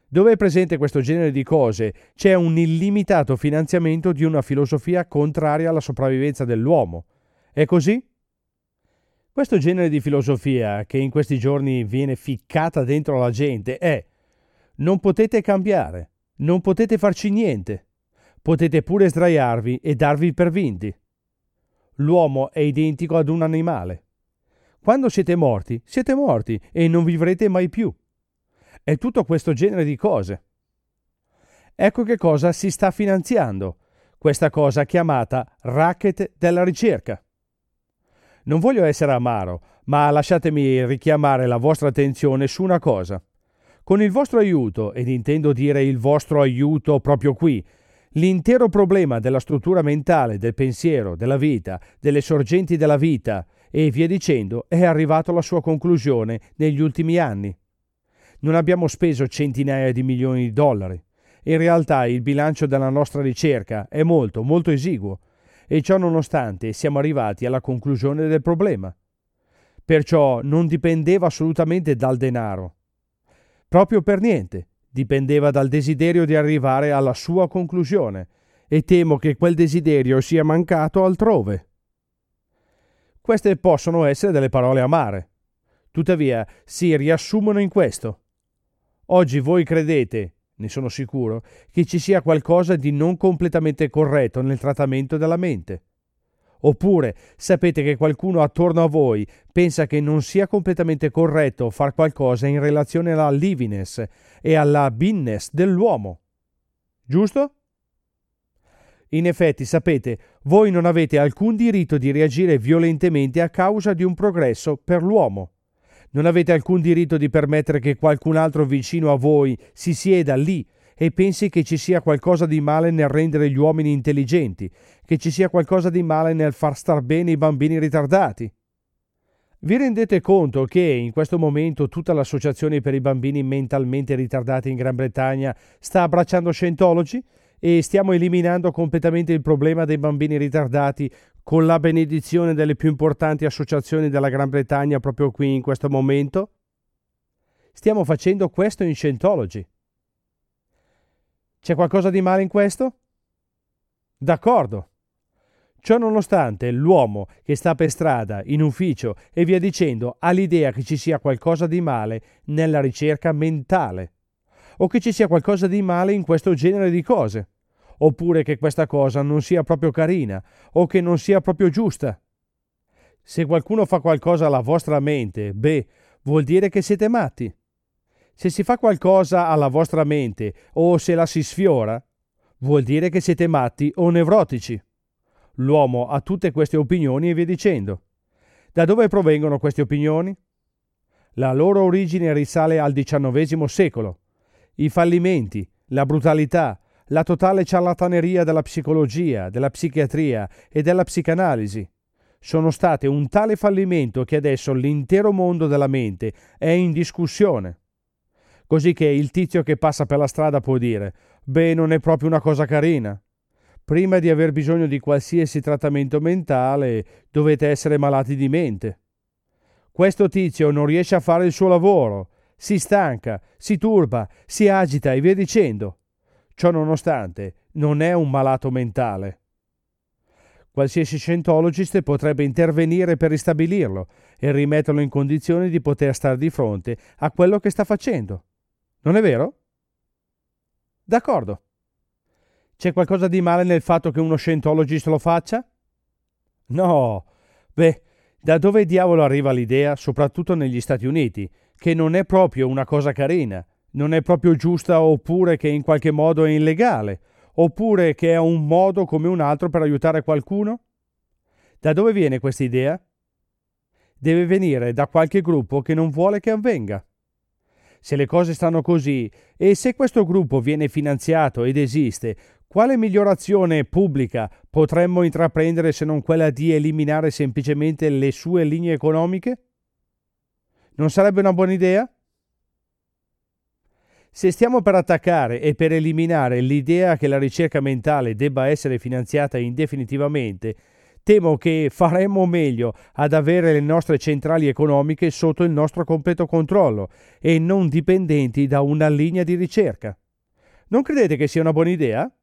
Dove è presente questo genere di cose, c'è un illimitato finanziamento di una filosofia contraria alla sopravvivenza dell'uomo. È così? Questo genere di filosofia, che in questi giorni viene ficcata dentro la gente, è: non potete cambiare, non potete farci niente, potete pure sdraiarvi e darvi per vinti. L'uomo è identico ad un animale. Quando siete morti e non vivrete mai più. È tutto questo genere di cose. Ecco che cosa si sta finanziando, questa cosa chiamata racket della ricerca. Non voglio essere amaro, ma lasciatemi richiamare la vostra attenzione su una cosa. Con il vostro aiuto, ed intendo dire il vostro aiuto proprio qui, l'intero problema della struttura mentale, del pensiero, della vita, delle sorgenti della vita e via dicendo è arrivato alla sua conclusione negli ultimi anni. Non abbiamo speso centinaia di milioni di dollari. In realtà il bilancio della nostra ricerca è molto, molto esiguo e ciò nonostante siamo arrivati alla conclusione del problema. Perciò non dipendeva assolutamente dal denaro. Proprio per niente. Dipendeva dal desiderio di arrivare alla sua conclusione e temo che quel desiderio sia mancato altrove. Queste possono essere delle parole amare. Tuttavia si riassumono in questo. Oggi voi credete, ne sono sicuro, che ci sia qualcosa di non completamente corretto nel trattamento della mente. Oppure sapete che qualcuno attorno a voi pensa che non sia completamente corretto far qualcosa in relazione alla liviness e alla beingness dell'uomo. Giusto? In effetti, sapete, voi non avete alcun diritto di reagire violentemente a causa di un progresso per l'uomo. Non avete alcun diritto di permettere che qualcun altro vicino a voi si sieda lì e pensi che ci sia qualcosa di male nel rendere gli uomini intelligenti, che ci sia qualcosa di male nel far star bene i bambini ritardati. Vi rendete conto che in questo momento tutta l'associazione per i bambini mentalmente ritardati in Gran Bretagna sta abbracciando Scientology e stiamo eliminando completamente il problema dei bambini ritardati con la benedizione delle più importanti associazioni della Gran Bretagna proprio qui in questo momento? Stiamo facendo questo in Scientology. C'è qualcosa di male in questo? D'accordo. Ciò nonostante, l'uomo che sta per strada, in ufficio e via dicendo ha l'idea che ci sia qualcosa di male nella ricerca mentale, o che ci sia qualcosa di male in questo genere di cose, oppure che questa cosa non sia proprio carina o che non sia proprio giusta. Se qualcuno fa qualcosa alla vostra mente, vuol dire che siete matti. Se si fa qualcosa alla vostra mente o se la si sfiora, vuol dire che siete matti o nevrotici. L'uomo ha tutte queste opinioni e via dicendo. Da dove provengono queste opinioni? La loro origine risale al XIX secolo. I fallimenti, la brutalità, la totale ciarlataneria della psicologia, della psichiatria e della psicanalisi sono state un tale fallimento che adesso l'intero mondo della mente è in discussione. Così che il tizio che passa per la strada può dire: non è proprio una cosa carina. Prima di aver bisogno di qualsiasi trattamento mentale dovete essere malati di mente. Questo tizio non riesce a fare il suo lavoro, si stanca, si turba, si agita e via dicendo. Ciò nonostante non è un malato mentale. Qualsiasi scientologist potrebbe intervenire per ristabilirlo e rimetterlo in condizione di poter stare di fronte a quello che sta facendo. Non è vero? D'accordo. C'è qualcosa di male nel fatto che uno scientologist lo faccia? No. Da dove diavolo arriva l'idea, soprattutto negli Stati Uniti, che non è proprio una cosa carina, non è proprio giusta, oppure che in qualche modo è illegale, oppure che è un modo come un altro per aiutare qualcuno? Da dove viene questa idea? Deve venire da qualche gruppo che non vuole che avvenga. Se le cose stanno così, e se questo gruppo viene finanziato ed esiste, quale migliorazione pubblica potremmo intraprendere se non quella di eliminare semplicemente le sue linee economiche? Non sarebbe una buona idea? Se stiamo per attaccare e per eliminare l'idea che la ricerca mentale debba essere finanziata indefinitivamente, Temo che faremmo meglio ad avere le nostre centrali economiche sotto il nostro completo controllo e non dipendenti da una linea di ricerca. Non credete che sia una buona idea?